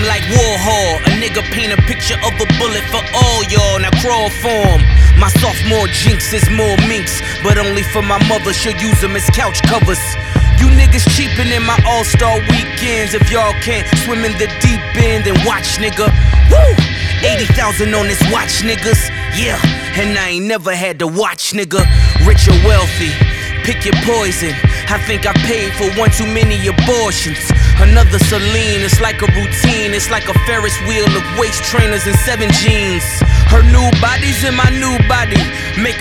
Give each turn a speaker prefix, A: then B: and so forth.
A: like Warhol. A nigga paint a picture of a bullet for all y'all. Now crawl for 'em. My sophomore jinx is more minks, but only for my mother. She'll use them as couch covers. You niggas cheapin' in my all-star weekends. If y'all can't swim in the deep end, then watch, nigga. Woo! 80,000 on this watch, niggas. Yeah, and I ain't never had to watch, nigga. Rich or wealthy, pick your poison. I think I paid for one too many abortions. Another Celine, it's like a routine. It's like a Ferris wheel of waist trainers and 7 jeans. Her new body's in my new body. Make